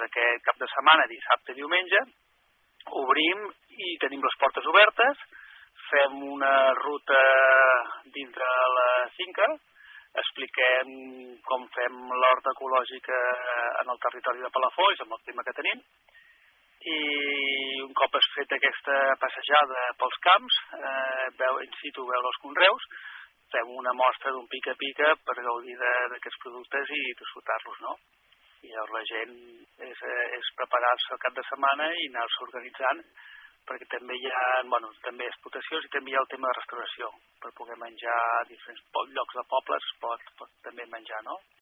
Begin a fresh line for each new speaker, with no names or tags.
aquest cap de setmana, dissabte i diumenge, obrim i tenim les portes obertes, fem una ruta dintre la finca, expliquem com fem l'horta ecològica en el territori de Palafolls, amb el clima que tenim, i un cop has fet aquesta passejada pels camps, in situ veure els conreus, fem una mostra d'un pica-pica per gaudir d'aquests productes i disfrutar-los, no? I llavors la gent és preparar-se el cap de setmana i anar-se organitzant, perquè també hi ha, també explotacions i també hi ha el tema de restauració, per poder menjar a diferents llocs de pobles, pot també menjar, no?